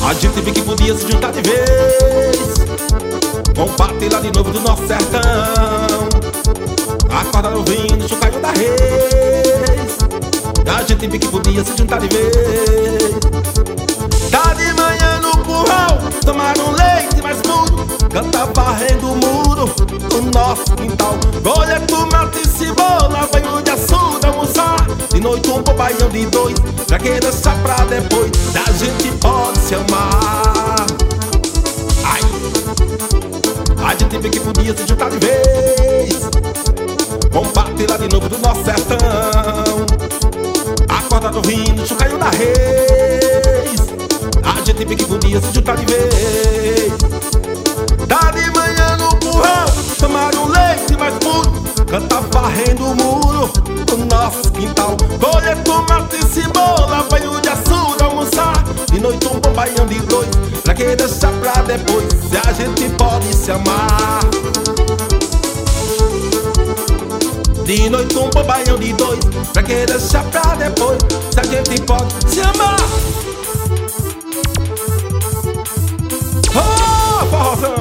A gente viu que podia se juntar de vez, compartilhar de novo do nosso sertão. Acorda ouvindo o chocalho da reis. A gente viu que podia se juntar de vez. Tá de manhã no curral, tomar um leite mais puro, canta varrendo o muro do nosso quintal. Colhe tomate e cebola, banho de açúcar, almoçar. De noite um bobaião de dois, pra que deixar pra depois. A gente pode se amar. Ai, a gente vê que podia se juntar de vez, compartilhar de novo do nosso sertão. Acorda ouvindo o chocalho da reis. A gente vê que podia se juntar de vez. Tá de manhã no curral, tomar um leite mais puro, canta varrendo o muro do nosso quintal. Colhe tomate e cebola, banho de açúcar, almoçar. De noite um bobaião de dois, pra que deixar pra depois. Se a gente pode se amar. De noite um bobaião de dois, pra que deixar pra depois. Se a gente pode se amar. Oh, forrozão!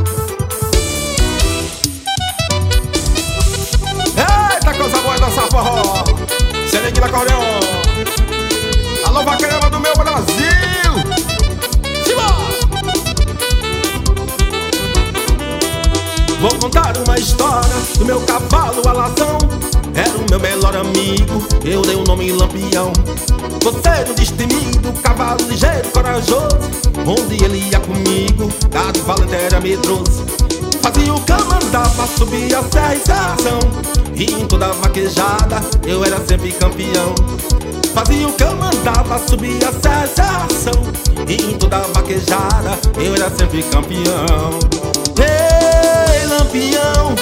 Eita, coisa boa dançar forró. Serengue no acordeão. Alô, vaqueirama do meu Brasil. Simbora! Vou contar uma história do meu cavalo alazão. Era o meu melhor amigo, eu dei o nome Lampião. Você destemido, cavalo ligeiro, corajoso. Onde ele ia comigo, cada valente era medroso. Fazia o que eu mandava, subia a serra e serração. E em toda vaquejada, eu era sempre campeão. Fazia o que eu mandava, subia a serra e serração. E em toda vaquejada, eu era sempre campeão. Ei, Lampião!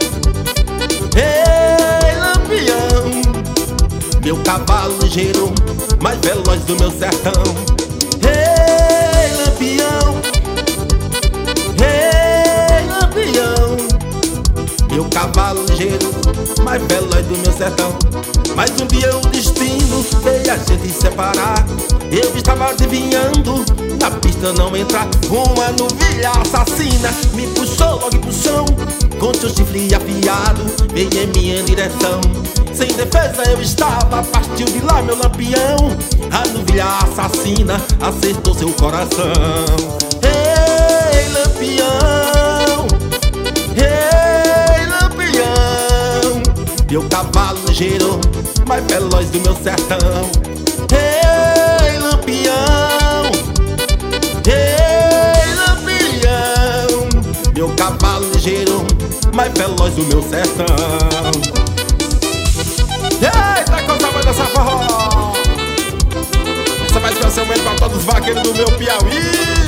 Ei, Lampião! Meu cavalo ligeiro, mais veloz do meu sertão. Ei, Lampião! Ei, Lampião! Meu cavalo ligeiro, mais veloz do meu sertão. Mas um dia o destino fez a gente separar. Eu estava adivinhando, na pista não entrar. Uma novilha assassina me puxou logo pro chão, com seu chifre afiado veio em minha direção. Sem defesa eu estava, partiu de lá meu Lampião. A novilha assassina acertou seu coração. Ei, Lampião! Ei, Lampião! Meu cavalo ligeiro, mais veloz do meu sertão. Ei, Lampião! Ei, Lampião! Meu cavalo ligeiro, mais veloz do meu sertão. Eita, coisa boa dessa forró. Essa vai especialmente pra todos os vaqueiros do meu Piauí.